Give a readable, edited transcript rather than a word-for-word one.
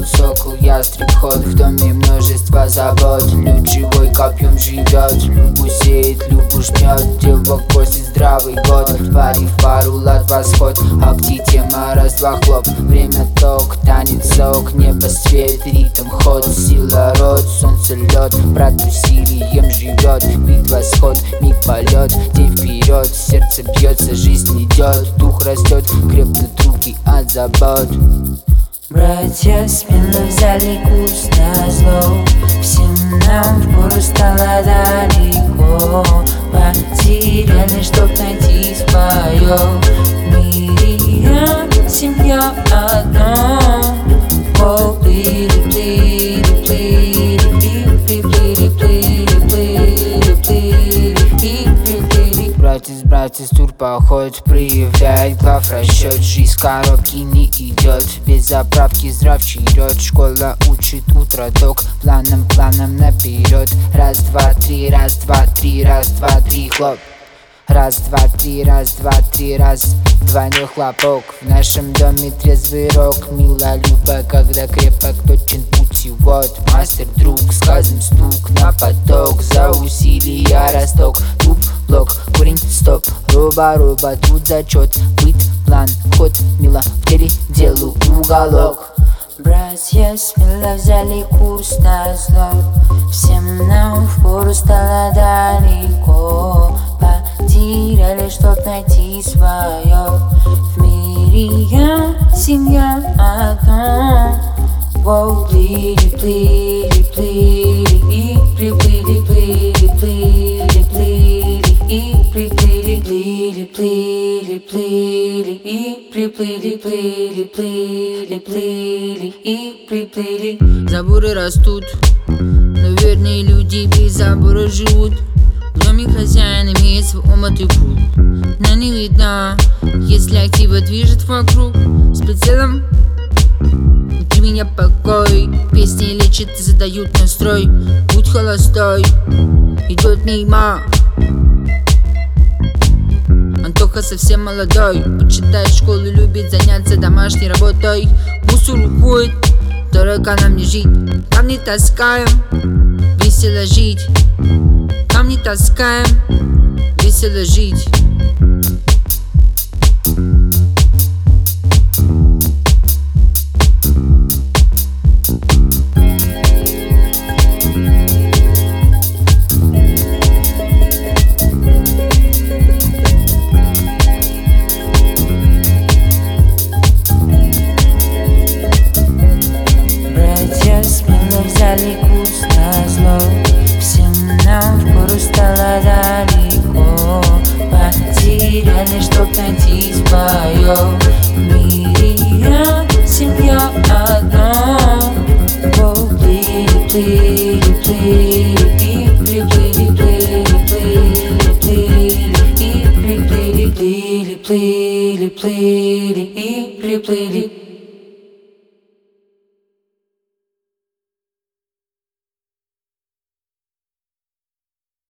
сокол, ястреб, ход. В доме множество забот, люд живой копьем живет. Любу сеет, любу жмет, девок просит здравый год. Твари в пару лад восход, акти тема раз-два хлоп. Время ток, танец сок, небо свет, ритм ход. Сила род, солнце лед, брат усилием живет. Битва сход, миг полет, день вперед. Сердце бьется, жизнь идет, дух растет, крепнут руки от забот. Братья смело взяли курс на зло, всем нам впору стало далеко. Потеряли, чтоб найти свое. В мире я, семья одна. О, плыли, плыли, плыли, плыли, плыли, плыли, плыли, плыли, плыли, плыли. Братец, тур поход проявляет глав расчет. Жизнь в коробке не идет, без заправки здрав черед. Школа учит утро ток, планом наперед. Раз, два, три, раз, два, три, раз, два, три, хлоп. Раз, два, три, раз, два, три, раз, два, не хлопок. В нашем доме трезвый рок, мила люба, когда крепок точен путь. И вот мастер, друг, сказан стук на поток. За усилия росток, дуб, блок, корень, стоп. Роба, тут зачет, быт, план, ход, мила, в теле делу уголок. Братья смело взяли курс на зло, всем нам впору стало далеко. Потеряли, чтоб найти свое. В мире я, семья одна. Воу, плыли, плыли, плыли, и приплыли, плыли, плыли, плыли, и приплыли, плыли, плыли, плыли, и приплыли, плыли, плыли, плыли, и приплыли. Заборы растут, но верные люди без забора живут. В доме хозяин имеет свой омытый круг, но не видно, если актива движет вокруг. С прицелом внутри меня покой, песни лечат и задают настрой. Путь холостой идет мимо, Антоха совсем молодой, почитает школу, любит заняться домашней работой. Мусор уходит, дорого нам не жить. Камни таскаем, весело жить. Камни таскаем, весело жить. Взяли курс на зло, всем нам впору стало далеко. Потеряли, чтоб найти свое. В мире я, семья одна. Воу, плыли, плыли, плыли, и приплыли, плыли, плыли, плыли, и приплыли, плыли, плыли, плыли, и приплыли.